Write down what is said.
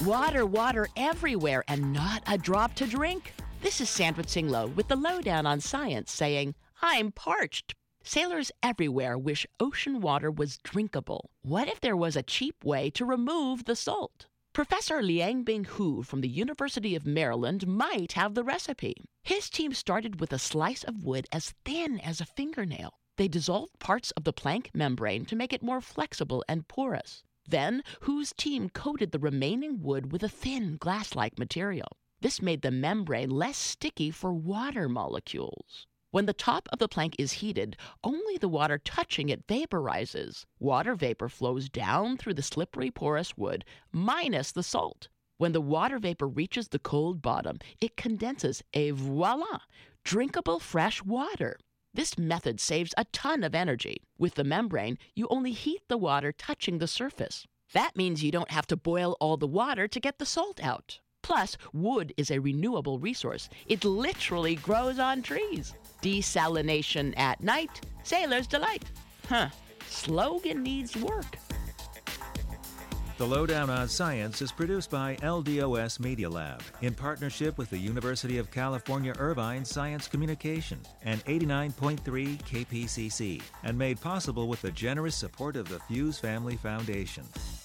Water, water everywhere, and not a drop to drink. This is Sandra Tsinglo with the Lowdown on Science saying, I'm parched. Sailors everywhere wish ocean water was drinkable. What if there was a cheap way to remove the salt? Professor Liangbing Hu from the University of Maryland might have the recipe. His team started with a slice of wood as thin as a fingernail. They dissolved parts of the plank membrane to make it more flexible and porous. Then, Hu's team coated the remaining wood with a thin glass-like material. This made the membrane less sticky for water molecules. When the top of the plank is heated, only the water touching it vaporizes. Water vapor flows down through the slippery, porous wood, minus the salt. When the water vapor reaches the cold bottom, it condenses, et voila, drinkable fresh water. This method saves a ton of energy. With the membrane, you only heat the water touching the surface. That means you don't have to boil all the water to get the salt out. Plus, wood is a renewable resource. It literally grows on trees. Desalination at night, sailor's delight. Slogan needs work. The Lowdown on Science is produced by LDOS Media Lab in partnership with the University of California Irvine Science Communication and 89.3 KPCC, and made possible with the generous support of the Fuse Family Foundation.